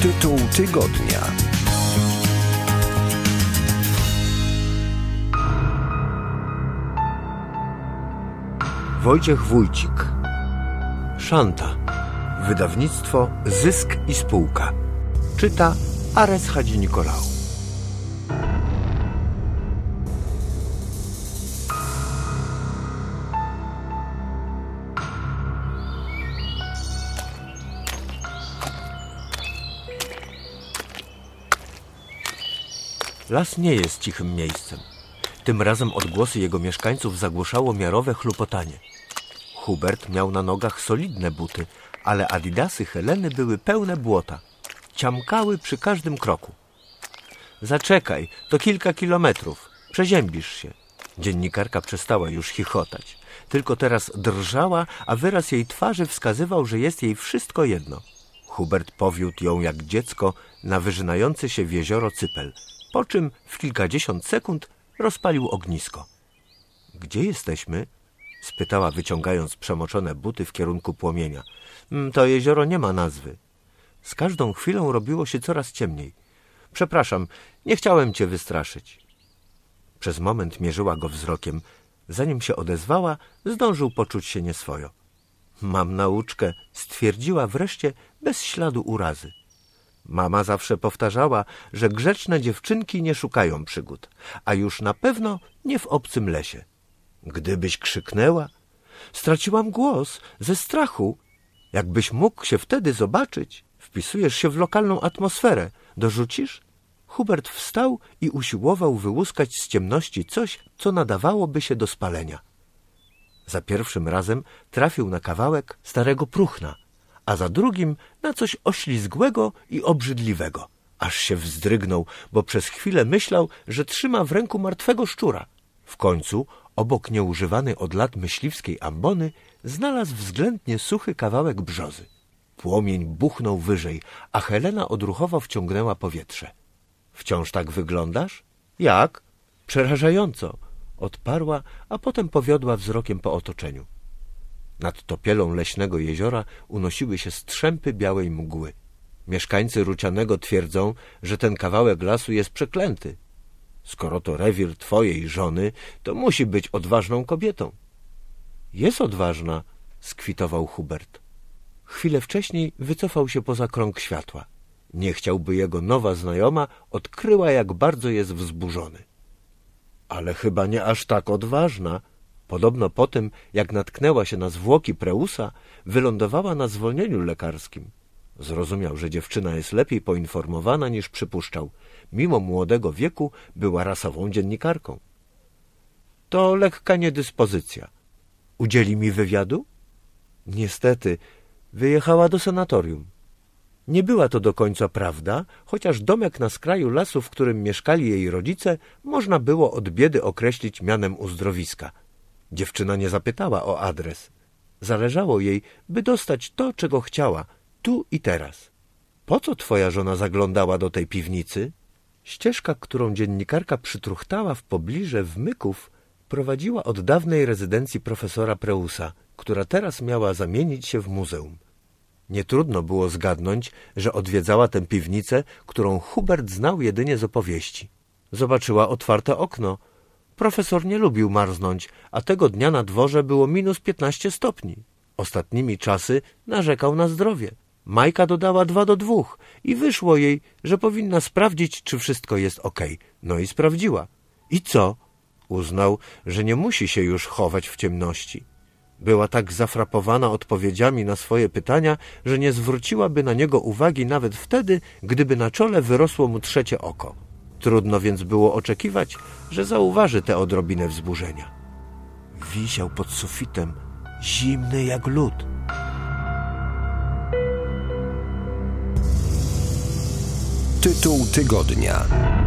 Tytuł tygodnia. Wojciech Wójcik. Szanta. Wydawnictwo Zysk i Spółka. Czyta Ares Hadzi-Nikolał. Las nie jest cichym miejscem. Tym razem odgłosy jego mieszkańców zagłuszało miarowe chlupotanie. Hubert miał na nogach solidne buty, ale adidasy Heleny były pełne błota. Ciamkały przy każdym kroku. Zaczekaj, to kilka kilometrów. Przeziębisz się. Dziennikarka przestała już chichotać. Tylko teraz drżała, a wyraz jej twarzy wskazywał, że jest jej wszystko jedno. Hubert powiódł ją jak dziecko na wyrzynający się w jezioro cypel, po czym w kilkadziesiąt sekund rozpalił ognisko. — Gdzie jesteśmy? — spytała, wyciągając przemoczone buty w kierunku płomienia. — To jezioro nie ma nazwy. Z każdą chwilą robiło się coraz ciemniej. — Przepraszam, nie chciałem cię wystraszyć. Przez moment mierzyła go wzrokiem. Zanim się odezwała, zdążył poczuć się nieswojo. — Mam nauczkę — stwierdziła wreszcie bez śladu urazy. Mama zawsze powtarzała, że grzeczne dziewczynki nie szukają przygód, a już na pewno nie w obcym lesie. Gdybyś krzyknęła, straciłam głos ze strachu. Jakbyś mógł się wtedy zobaczyć, wpisujesz się w lokalną atmosferę. Dorzucisz? Hubert wstał i usiłował wyłuskać z ciemności coś, co nadawałoby się do spalenia. Za pierwszym razem trafił na kawałek starego próchna, a za drugim na coś oślizgłego i obrzydliwego. Aż się wzdrygnął, bo przez chwilę myślał, że trzyma w ręku martwego szczura. W końcu, obok nieużywanej od lat myśliwskiej ambony, znalazł względnie suchy kawałek brzozy. Płomień buchnął wyżej, a Helena odruchowo wciągnęła powietrze. — Wciąż tak wyglądasz? — Jak? — Przerażająco — odparła, a potem powiodła wzrokiem po otoczeniu. Nad topielą leśnego jeziora unosiły się strzępy białej mgły. Mieszkańcy Rucianego twierdzą, że ten kawałek lasu jest przeklęty. Skoro to rewir twojej żony, to musi być odważną kobietą. Jest odważna, skwitował Hubert. Chwilę wcześniej wycofał się poza krąg światła. Nie chciałby jego nowa znajoma odkryła, jak bardzo jest wzburzony. Ale chyba nie aż tak odważna. Podobno po tym, jak natknęła się na zwłoki Preusa, wylądowała na zwolnieniu lekarskim. Zrozumiał, że dziewczyna jest lepiej poinformowana niż przypuszczał. Mimo młodego wieku była rasową dziennikarką. To lekka niedyspozycja. Udzieli mi wywiadu? Niestety, wyjechała do sanatorium. Nie była to do końca prawda, chociaż domek na skraju lasu, w którym mieszkali jej rodzice, można było od biedy określić mianem uzdrowiska. Dziewczyna nie zapytała o adres. Zależało jej, by dostać to, czego chciała, tu i teraz. Po co twoja żona zaglądała do tej piwnicy? Ścieżka, którą dziennikarka przytruchtała w pobliże Wmyków, prowadziła od dawnej rezydencji profesora Preusa, która teraz miała zamienić się w muzeum. Nietrudno było zgadnąć, że odwiedzała tę piwnicę, którą Hubert znał jedynie z opowieści. Zobaczyła otwarte okno. Profesor nie lubił marznąć, a tego dnia na dworze było minus 15 stopni. Ostatnimi czasy narzekał na zdrowie. Majka dodała 2:2 i wyszło jej, że powinna sprawdzić, czy wszystko jest okej. No i sprawdziła. I co? Uznał, że nie musi się już chować w ciemności. Była tak zafrapowana odpowiedziami na swoje pytania, że nie zwróciłaby na niego uwagi nawet wtedy, gdyby na czole wyrosło mu trzecie oko. Trudno więc było oczekiwać, że zauważy tę odrobinę wzburzenia. Wisiał pod sufitem, zimny jak lód. Tytuł tygodnia.